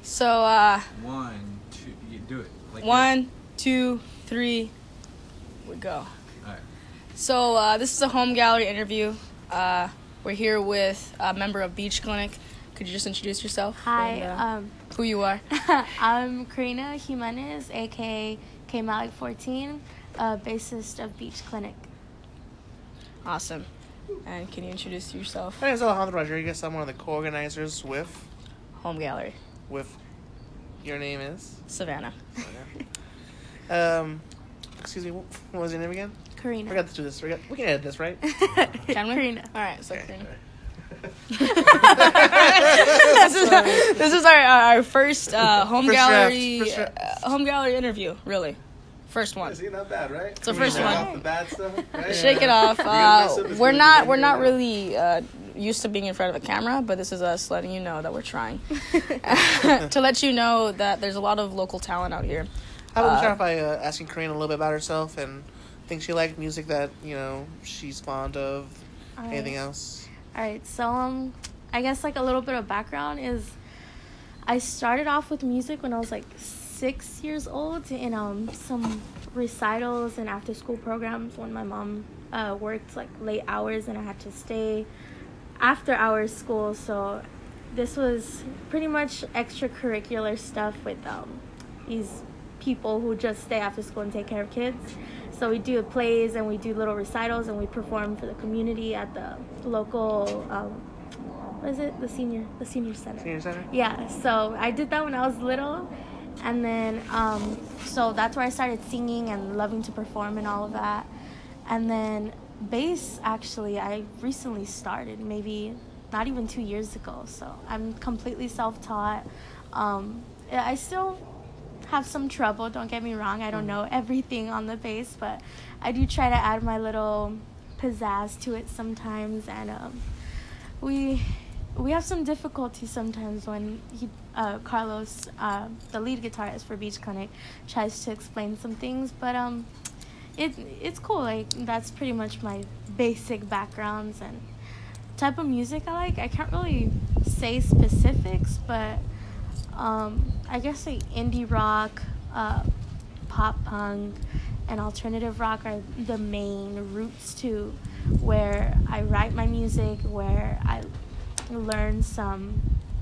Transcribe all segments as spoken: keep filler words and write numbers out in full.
So, uh... One, two... You do it. Like one, two, three... We go. Alright. So, uh, this is a home gallery interview. Uh, we're here with a member of Beach Clinic. Could you just introduce yourself? Hi, and, uh, um... who you are? I'm Karina Jimenez, a k a. K Malik fourteen, uh, bassist of Beach Clinic. Awesome. And can you introduce yourself? My name is Alejandro Rodriguez. I'm one of the co-organizers with... Home gallery. With... Your name is? Savannah. um, excuse me, what was your name again? Karina. We got to do this. We, got, we can edit this, right? Can we? Karina. All right, so Okay. Karina. this is this is our our first uh, home First gallery draft. First draft. uh, home gallery interview. Really, first one. See, not bad, right? It's the first Yeah. one. Off the bad stuff, right? Shake it off. You're gonna mess Uh, up, it's we're gonna not be we're not good. really uh, used to being in front of a camera, but this is us letting you know that we're trying to let you know that there's a lot of local talent out here. How about we Uh, start by uh, asking Karina a little bit about herself and things she likes, music that, you know, she's fond of, All right. anything else? All right, so um, I guess like a little bit of background is I started off with music when I was like six years old in um some recitals and after school programs when my mom uh, worked like late hours and I had to stay after hours school. So this was pretty much extracurricular stuff with um these people who just stay after school and take care of kids. So we do plays and we do little recitals and we perform for the community at the local, um, what is it? The senior, the senior center. Senior Center? Yeah, so I did that when I was little. And then, um, so that's where I started singing and loving to perform and all of that. And then bass, actually, I recently started, maybe not even two years ago. So I'm completely self-taught. Um, I still have some trouble, don't get me wrong. I don't know everything on the bass, but I do try to add my little pizzazz to it sometimes. And um, we we have some difficulty sometimes when he, uh, Carlos, uh, the lead guitarist for Beach Clinic, tries to explain some things. But um, it it's cool. Like that's pretty much my basic backgrounds and type of music I like. I can't really say specifics, but um, I guess like indie rock, uh, pop punk, and alternative rock are the main roots to where I write my music, where I learn some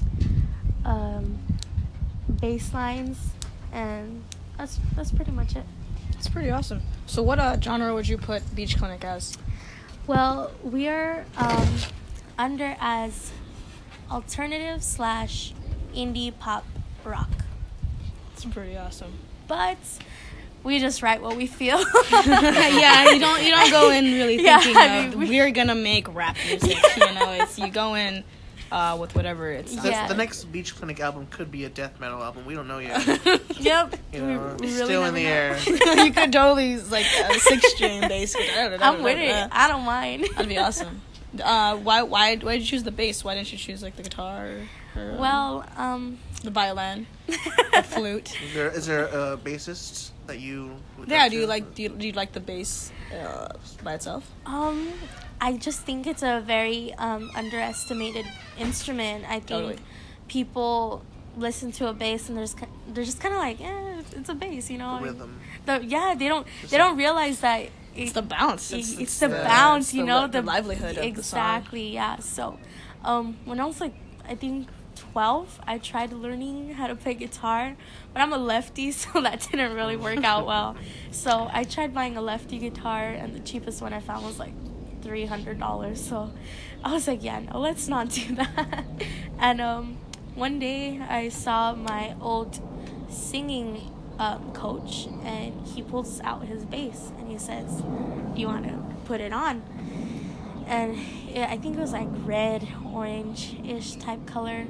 um, bass lines, and that's that's pretty much it. It's pretty awesome. So, what uh, genre would you put Beach Clinic as? Well, we are um, under as alternative slash indie pop rock, It's pretty awesome. but we just write what we feel. Yeah, you don't you don't go in really Yeah, thinking I of mean, we- we're gonna make rap music. You know, it's you go in uh, with whatever it's. The, Yeah. the next Beach Clinic album could be a death metal album. We don't know yet. Yep, You we, know, we it's really still in never the know. air. You could totally use like a six string bass guitar. I'm with it. I don't mind. That'd be awesome. Uh, why why why did you choose the bass? Why didn't you choose like the guitar or, or um, Well, um, the violin, the flute? Is there, is there a bassist that you would Yeah, like do you to- like do you, do you like the bass uh, by itself? um, I just think it's a very um underestimated instrument. I think Totally. people listen to a bass and they're just, ki- they're just kind of like, eh, it's a bass, you know. The rhythm. The, yeah, they don't they don't realize that it, It's the bounce. It's, It's, it's the the- bounce, it's you the know, li- the livelihood of the song. exactly, yeah. So, um, when I was like, I think twelve, I tried learning how to play guitar, but I'm a lefty, so that didn't really work out well. So I tried buying a lefty guitar, and the cheapest one I found was like three hundred dollars. So I was like, yeah, no, let's not do that. And um, one day I saw my old singing um, coach, and he pulls out his bass and he says, "You want to put it on?" And it, I think it was like red, orange-ish type color.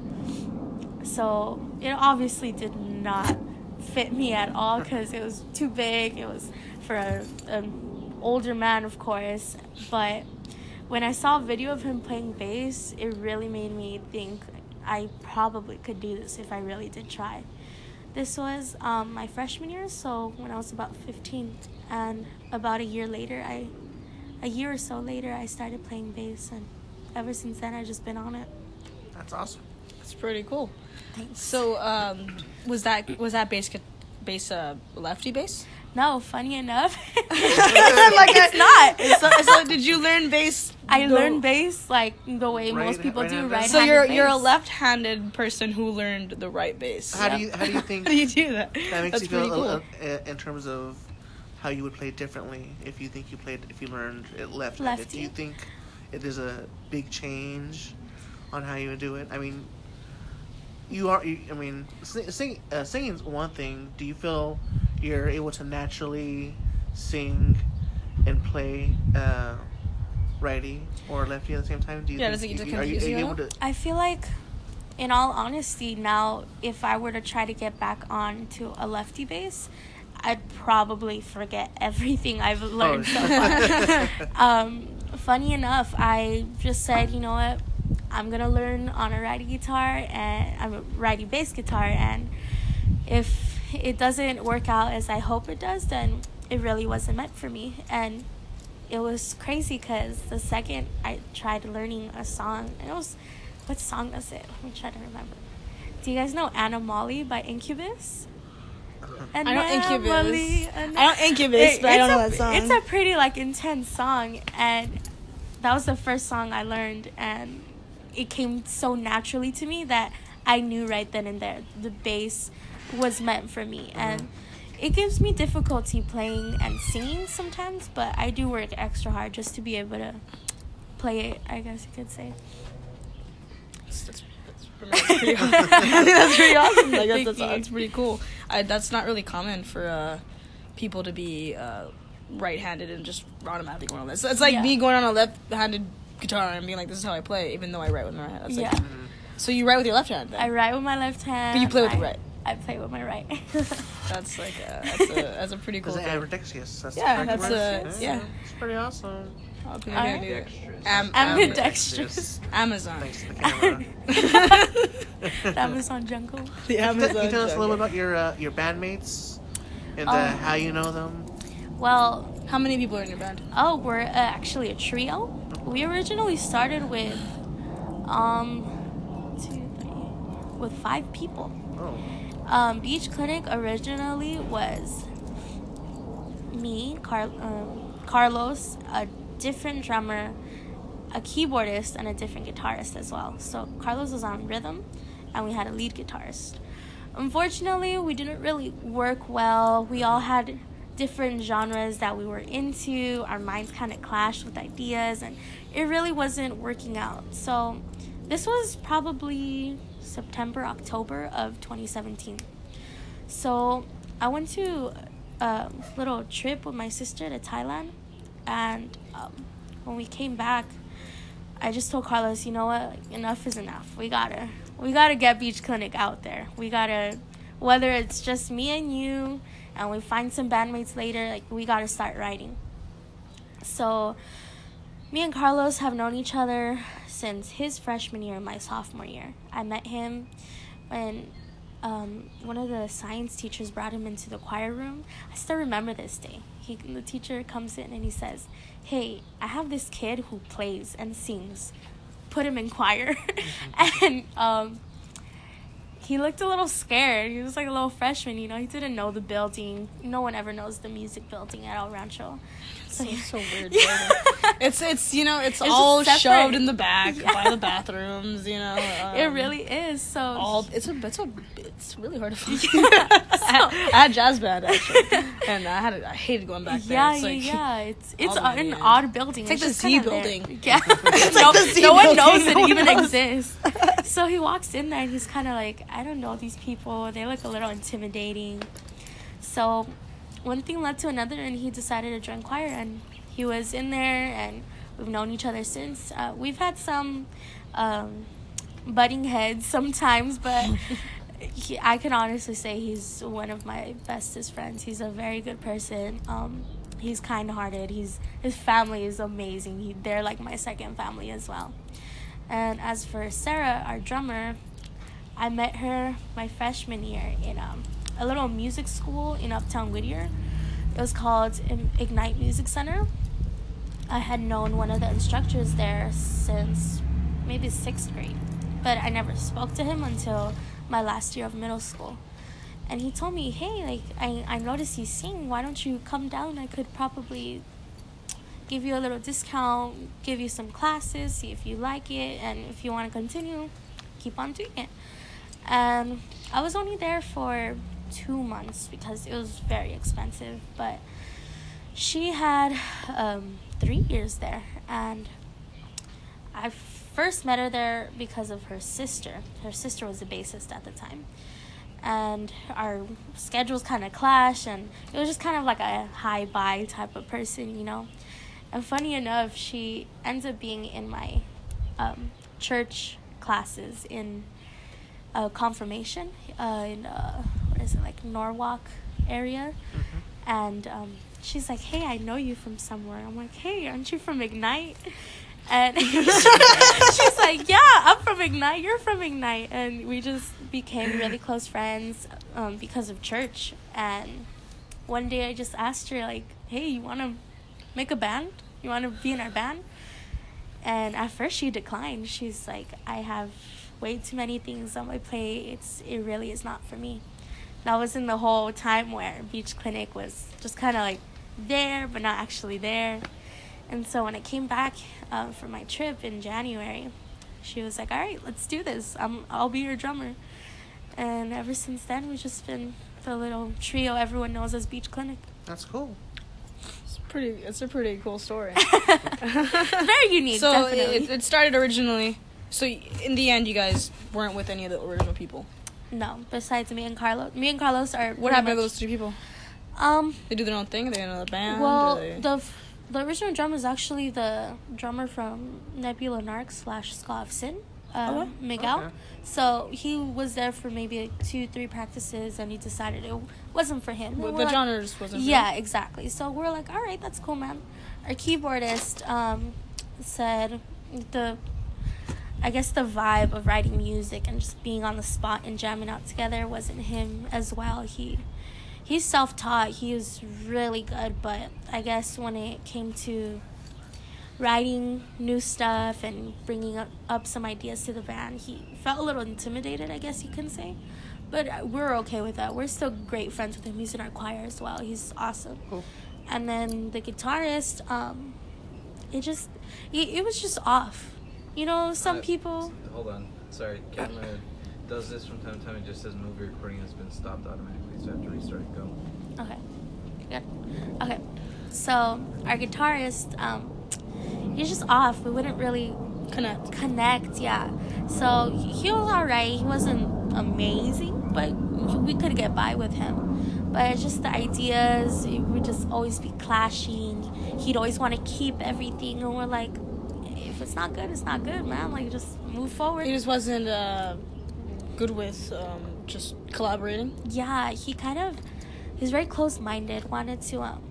So it obviously did not fit me at all because it was too big. It was for a, an older man, of course. But when I saw a video of him playing bass, it really made me think I probably could do this if I really did try. This was um, my freshman year, so when I was about fifteen. And about a year later, I, a year or so later, I started playing bass. And ever since then, I've just been on it. That's awesome. It's pretty cool. Thanks. So, um, was that was that bass gu- bass uh, lefty bass? No, funny enough, Like it's not. So, so did you learn bass? I the- learned bass like the way Right- most people do, right-handed? right? So you're you're a left-handed person who learned the right bass. How do you how do you think How do you do that? that makes That's you feel pretty cool. uh, uh, in terms of how you would play differently if you think you played if you learned it left-handed? Lefty. Do you think it is a big change on how you would do it? I mean, you are. You, I mean, sing, sing, uh, singing is one thing. Do you feel you're able to naturally sing and play uh, righty or lefty at the same time? Do you Yeah, think, does it get you- are you, confuse are you you able at all? to? I feel like, in all honesty, now if I were to try to get back on to a lefty bass, I'd probably forget everything I've learned so far. um, funny enough, I just said, you know what, I'm gonna learn on a righty guitar and I'm a righty bass guitar, and if it doesn't work out as I hope it does, then it really wasn't meant for me. And it was crazy because the second I tried learning a song, and it was, what song was it? Let me try to remember. Do you guys know Anna Molly by Incubus? I know Incubus. Molly, I know Incubus, It- but I don't it's know a- that song. It's a pretty like intense song, and that was the first song I learned, and it came so naturally to me that I knew right then and there the bass was meant for me. And it gives me difficulty playing and singing sometimes, but I do work extra hard just to be able to play it, I guess you could say. That's, that's, that's pretty awesome. That's pretty awesome. Like, that's, Thank that's, you. that's pretty cool. I, that's not really common for uh, people to be uh, right-handed and just automatically going on this. It's like Yeah. me going on a left-handed guitar and being like, this is how I play, even though I write with my right hand. That's Yeah. like, so you write with your left hand then? I write with my left hand. But you play with I, the right. I play with my right. That's like a, that's a that's a pretty cool Is it thing. ambidextrous? That's Yeah, the correct that's word? a- yeah. It's pretty awesome. Okay, Alright. maybe I need it. Ambidextrous. Am, I'm am- ambidextrous. Amazon. Thanks to the camera. The Amazon jungle. The Can you Amazon. tell us a little jungle. bit about your uh, your bandmates and uh, Oh. how you know them? Well, How many people are in your band? oh, we're uh, actually a trio. We originally started with, um, two, three, with five people. Oh, Um, Beach Clinic originally was me, Car- um, Carlos, a different drummer, a keyboardist, and a different guitarist as well. So Carlos was on rhythm, and we had a lead guitarist. Unfortunately, we didn't really work well. We all had different genres that we were into. Our minds kind of clashed with ideas, and it really wasn't working out. So this was probably September, October of twenty seventeen. So I went to a little trip with my sister to Thailand, and um, when we came back, I just told Carlos, you know what, like, enough is enough. We gotta, we gotta get Beach Clinic out there. We gotta, whether it's just me and you, and we find some bandmates later, like, we gotta start writing. So me and Carlos have known each other since his freshman year and my sophomore year. I met him when um, one of the science teachers brought him into the choir room. I still remember this day. He, the teacher comes in and he says, hey, I have this kid who plays and sings. Put him in choir. And um, he looked a little scared. He was like a little freshman, you know. He didn't know the building. No one ever knows the music building at El Rancho. So, It's so weird. Yeah. It's it's you know it's, It's all just separate. shoved in the back Yeah. by the bathrooms. You know. Um, it really is. So all it's a it's a it's really hard to find. Yeah. I, I had jazz band actually, and I had I hated going back there. Yeah, It's yeah, like, yeah. It's it's all the an way in. odd building. It's like the just Z kinda there. building. Yeah, It's no, like the Z no one building. knows it No one even knows. exists. So he walks in there and he's kind of like, I don't know these people. They look a little intimidating. So one thing led to another, and he decided to join choir, and he was in there, and we've known each other since. Uh, we've had some um, butting heads sometimes, but he, I can honestly say he's one of my bestest friends. He's a very good person. Um, he's kind-hearted. He's his family is amazing. He, they're like my second family as well. And as for Sarah, our drummer, I met her my freshman year in um, a little music school in Uptown Whittier. It was called Ignite Music Center. I had known one of the instructors there since maybe sixth grade. but I never spoke to him until my last year of middle school. And he told me, hey, like, I, I noticed you sing. Why don't you come down? I could probably give you a little discount, give you some classes, see if you like it, and if you want to continue, keep on doing it. And I was only there for two months because it was very expensive. But she had um, three years there, and I first met her there because of her sister. Her sister was a bassist at the time. And our schedules kind of clashed, and it was just kind of like a hi-bye type of person, you know. And funny enough, she ends up being in my um, church classes in uh, confirmation uh, in, uh, what is it, like Norwalk area. Mm-hmm. And um, she's like, hey, I know you from somewhere. I'm like, hey, aren't you from Ignite? And she, she's like, yeah, I'm from Ignite, you're from Ignite. And we just became really close friends um, because of church. And one day I just asked her, like, hey, you want to make a band? You want to be in our band? And at first she declined. She's like, I have way too many things on my plate. It's, it really is not for me. That was in the whole time where Beach Clinic was just kind of like there, but not actually there. And so when I came back uh, for my trip in January, she was like, all right, let's do this. I'm, I'll be your drummer. And ever since then, we've just been the little trio everyone knows as Beach Clinic. That's cool. It's pretty. It's a pretty cool story. Very unique, so definitely. it, it started originally. So in the end, you guys weren't with any of the original people. No, besides me and Carlos. Me and Carlos are. What happened to those three people? Um, they do their own thing. Are they in another band? Well, they... the the original drummer is actually the drummer from Nebula Narc slash Ska of Sin, uh, okay. Miguel. Okay. So he was there for maybe like two, three practices, and he decided it wasn't for him. Well, We're the like, genres wasn't. For yeah, him. exactly. So we're like, all right, that's cool, man. Our keyboardist um, said the, I guess the vibe of writing music and just being on the spot and jamming out together wasn't him as well. He. He's self-taught. He was really good, but I guess when it came to writing new stuff and bringing up, up some ideas to the band, he felt a little intimidated, I guess you can say. But we're okay with that. We're still great friends with him. He's in our choir as well. He's awesome. Cool. And then the guitarist, um, it just, it, it was just off. You know, some Uh, people... Hold on. Sorry. Camera does this from time to time. It just says movie recording has been stopped automatically, so I have to restart it. Go. Okay. Good. Okay. So, our guitarist, um, he's just off. We wouldn't really Connect. connect, yeah. So, he he was alright. He wasn't amazing, but we could get by with him. But it's just the ideas, it would just always be clashing. He'd always want to keep everything, and we're like, if it's not good, it's not good, man. Like, just move forward. He just wasn't uh, good with um, just collaborating. Yeah, he kind of, he's very close-minded, wanted to, um,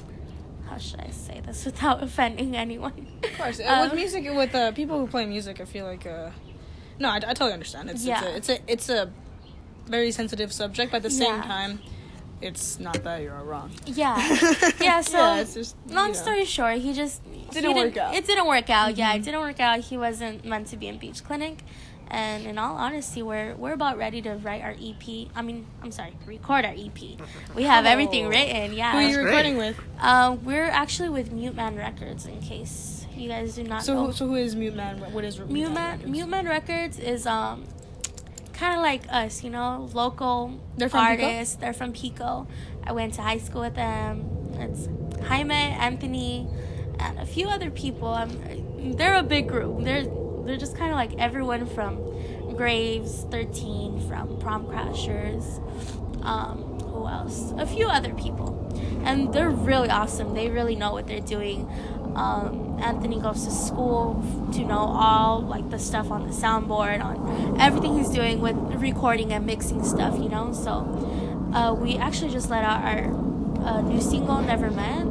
how should I say this without offending anyone? Of course. Uh, Um, with music, with uh, people who play music, I feel like, uh, no, I, I totally understand. It's, Yeah. it's, a, it's, a, it's a very sensitive subject, but at the same Yeah. time, it's not that you're wrong. Yeah. Yeah, so, Yeah, it's just, long you know. story short, he just... Didn't he work out. It didn't work out, yeah, Mhm. it didn't work out. He wasn't meant to be in Beach Clinic. And in all honesty, we're we're about ready to write our E P. I mean, I'm sorry, record our E P. We have everything Oh. written, yeah. Who are you That's recording great. with? Uh, we're actually with Mute Man Records, in case you guys do not So know. who, so who is Mute Man? What is Mute Man, Mute Man Records is um kind of like us, you know, local They're from Pico? artists. They're from Pico. I went to high school with them. It's Jaime, Anthony, and a few other people. Um, they're a big group. They're they're just kind of like everyone from Graves, thirteen, from Prom Crashers. Um, who else? A few other people, and they're really awesome. They really know what they're doing. Um, Anthony goes to school to know all like the stuff on the soundboard, on everything he's doing with recording and mixing stuff, you know. So uh, we actually just let out our uh, new single, Never Met,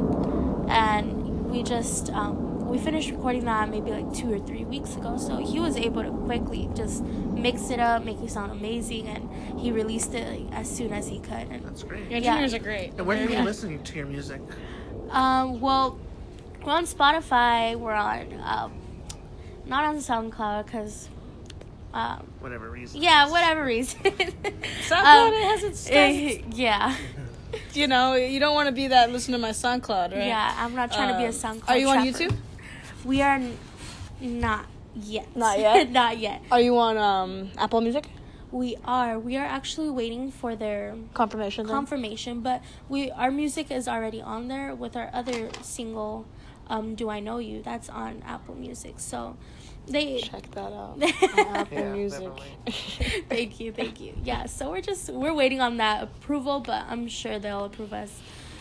and we just um, we finished recording that maybe like two or three weeks ago. So he was able to quickly just mix it up, make it sound amazing, and he released it like, as soon as he could. And That's great. Your Yeah. engineers are great. And where can Yeah. you listen to your music? Um, well, we're on Spotify. We're on, um, not on SoundCloud because Um, whatever reason. yeah, whatever reason. SoundCloud Um, has its stuff. yeah. You know, you don't want to be that. Listen to my SoundCloud, right? Yeah, I'm not trying to be a Um, SoundCloud Are you on trapper. YouTube? We are n- not yet. Not yet? Not yet. Are you on um, Apple Music? We are. We are actually waiting for their Confirmation. then? confirmation, but we our music is already on there with our other single, um, "Do I Know You?" That's on Apple Music. So, they. Check that out. On Apple Yeah, Music. definitely. Thank you, thank you. Yeah, so we're just we're waiting on that approval, but I'm sure they'll approve us.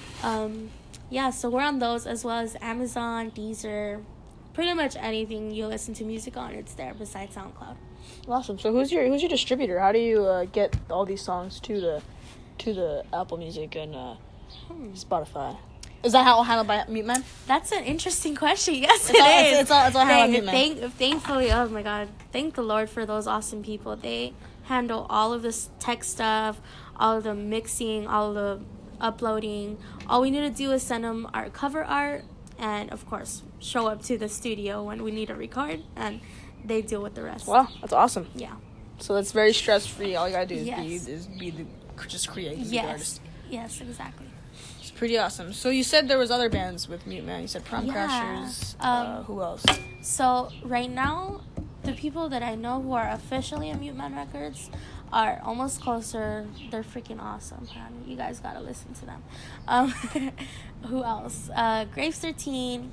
Um, yeah, so we're on those as well as Amazon, Deezer, pretty much anything you listen to music on, it's there besides SoundCloud. Awesome. So who's your who's your distributor? How do you uh, get all these songs to the to the Apple Music and uh, Hmm. Spotify? Is that how handled by Mute Man? That's an interesting question. Yes, It's it all- is. it's- it's all- it's all handled Thank- by Mute Man. thank- Thankfully, oh my God, thank the Lord for those awesome people. They handle all of this tech stuff, all of the mixing, all of the uploading. All we need to do is send them our cover art, and of course, show up to the studio when we need to record, and they deal with the rest. Wow, that's awesome. Yeah. So it's very stress free. All you gotta do is Yes. be is be the just create. Be the Yes. artist. Yes, exactly. It's pretty awesome. So you said there was other bands with Mute Man. You said Prom Yeah. Crashers. uh, Um, who else? So right now, the people that I know who are officially in Mute Man Records are almost closer. They're freaking awesome, man. You guys gotta listen to them. Um, who else? Uh, Graves thirteen,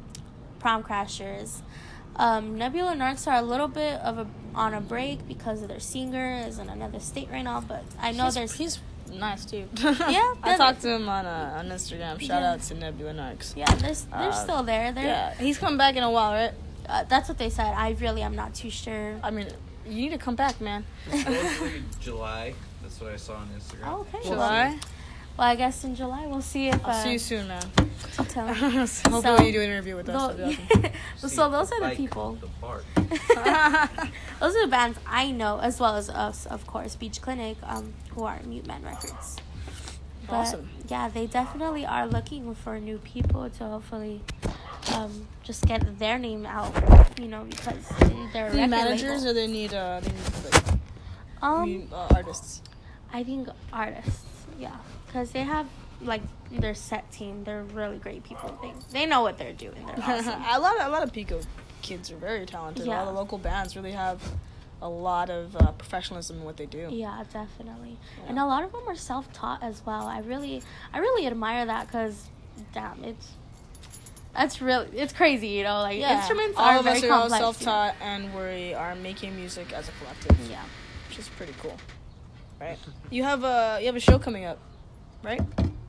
Prom Crashers. Um, Nebula Narcs are a little bit of a on a break because of their singer is in another state right now. But I know he's, there's he's nice too. Yeah, I they're- talked to him on uh, on Instagram. Shout Yeah. out to Nebula Narcs. yeah, they're they're Uh, still there. They're Yeah, he's coming back in a while, right? uh, that's what they said. I really am not too sure. I mean, you need to come back, man. Supposedly July. That's what I saw on Instagram. Oh, okay. We'll July. see. Well, I guess in July we'll see if. Uh, I'll see you soon, man. tell- Hopefully So- you do an interview with us. Tho- That'd be awesome. so See those are the bike, people. The bark. Those are the bands I know, as well as us, of course, Beach Clinic, um, who are Mute Man Records. But, Awesome. yeah, they definitely are looking for new people to hopefully um, just get their name out, you know, because they're Need record managers label. or they need uh they need like, Um, mu- uh, artists. I think artists, yeah, because they have like their set team. They're really great people. They they know what they're doing. They're awesome. a lot of, a lot of Pico kids are very talented. Yeah. All the local bands really have a lot of uh, professionalism in what they do. Yeah, definitely. Yeah. And a lot of them are self-taught as well. I really, I really admire that because, damn, it's, that's really, it's crazy, you know. Like Yeah. instruments all are of very us are all complex. self-taught, and we are making music as a collective, Yeah. which is pretty cool. Right? You have a you have a show coming up, right?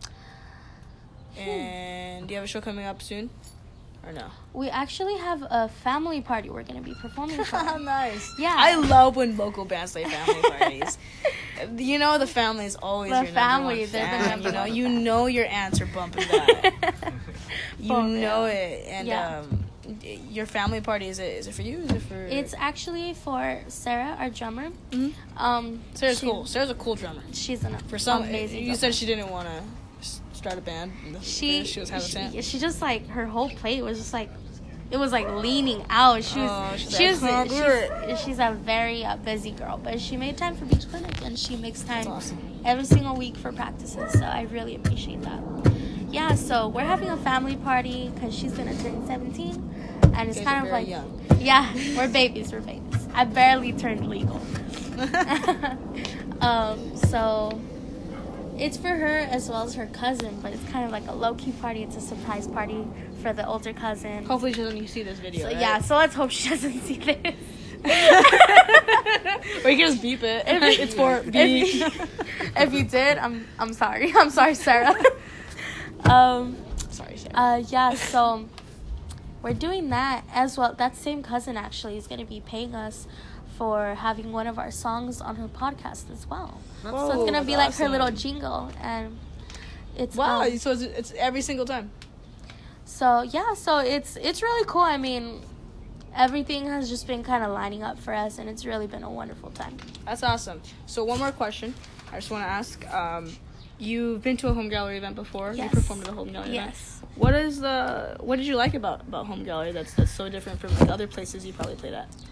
And do you have a show coming up soon, or no? We actually have a family party we're gonna be performing for. Nice. Yeah. I love when local bands play family parties. You know the family is always The your family, number one they're the fan. number You know, one you fan. know your aunts are bumping that. You For know real. it, and Yeah. um, your family party is it? Is it for you? Is it for? It's actually for Sarah, our drummer. Mhm. Um, Sarah's she- cool. Sarah's a cool drummer. She's an For some, amazing. you drummer. said she didn't want to start a band. she she was hesitant. She, she just like her whole plate was just like it was like leaning out. She was Oh, she's she like, was "Hungry." she's, she's a very uh, busy girl, but she made time for Beach Clinic and she makes time That's awesome. every single week for practices. So I really appreciate that. Yeah, so we're having a family party because she's gonna turn seventeen, and it's You guys kind are of very like young. yeah, we're babies, we're babies. I barely turned legal. um, so it's for her as well as her cousin, but it's kind of like a low-key party. It's a surprise party for the older cousin. Hopefully she doesn't see this video. So, right? yeah, so let's hope she doesn't see this. Or you can just beep it. If- It's for if beep. you, if you did, I'm I'm sorry. I'm sorry, Sarah. um, Sorry, Sarah. uh, yeah, so we're doing that as well. That same cousin actually is going to be paying us for having one of our songs on her podcast as well. so Whoa, it's going to be that's like her little awesome. jingle, and it's Wow, um, so it's, it's every single time. so yeah, so it's it's really cool. I mean, everything has just been kind of lining up for us, and it's really been a wonderful time. That's awesome. So one more question. I just want to ask. Um, you've been to a home gallery event before. Yes. You performed at a home gallery event. Yes. What is the? What did you like about, about home gallery? That's that's so different from like other places you probably played at.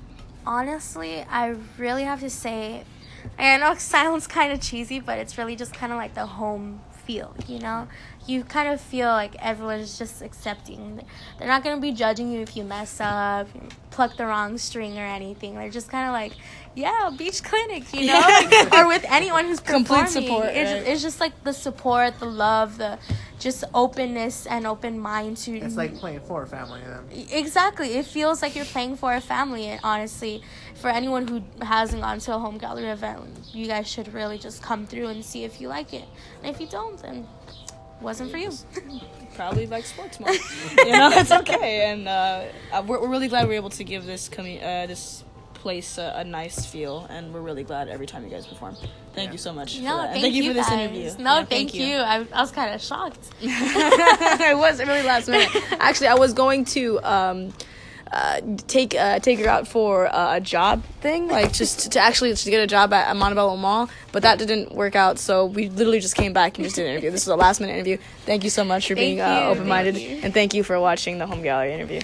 honestly, I really have to say, I know it sounds kind of cheesy, but it's really just kind of like the home feel, you know? You kind of feel like everyone's just accepting. They're not going to be judging you if you mess up, pluck the wrong string or anything. They're just kind of like, yeah, beach clinic, you know? Like, or with anyone who's performing. Complete support, It's, right? it's just like the support, the love, the just openness and open mind to... It's like playing for a family then. Exactly. It feels like you're playing for a family. And honestly, for anyone who hasn't gone to a home gallery event, you guys should really just come through and see if you like it. And if you don't, then wasn't for you. Probably like sports more. You know, it's okay. And uh, we're, we're really glad we were able to give this commu- uh, this place a, a nice feel, and we're really glad every time you guys perform. Thank Yeah. you so much. No, for that. thank, and thank you, you for this guys. interview. No, Yeah, thank, you. I, I was kind of shocked. I was really last minute. Actually, I was going to um, uh, take uh, take her out for uh, a job thing, like just to, to actually to get a job at Montebello Mall, but that didn't work out. So we literally just came back and just did an interview. This is a last minute interview. Thank you so much for Thank being you. uh, open minded, Thank you. and thank you for watching the home gallery interview.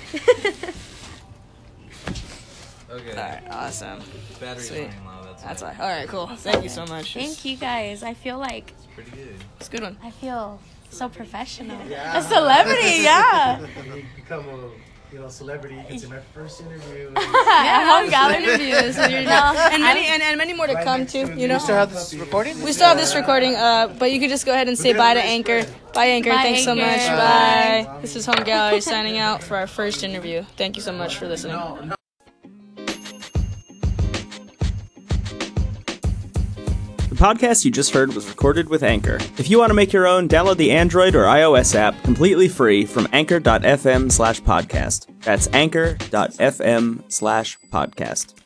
Okay. All right, awesome. Battery's Sweet. running low. That's, That's why. all. All right, cool. Thank you so much. Thank you guys. I feel like, It's pretty good. It's a good one. I feel so professional. Yeah. A celebrity, yeah. When you become a you know celebrity, you can see my first interview. Yeah, home gallery interviews, and, you're- No, and many and, and many more to Right come next too. to You know. You still have this recording? We still have this recording, uh, but you could just go ahead and say We're bye to gonna Anchor. race Bye, Anchor. Bye, Thanks so Anchor. much. Bye. Bye. This is Home Gallery signing out for our first interview. Thank you so much for listening. No, no. The podcast you just heard was recorded with Anchor. If you want to make your own, download the Android or iOS app completely free from anchor.fm slash podcast. That's anchor.fm slash podcast.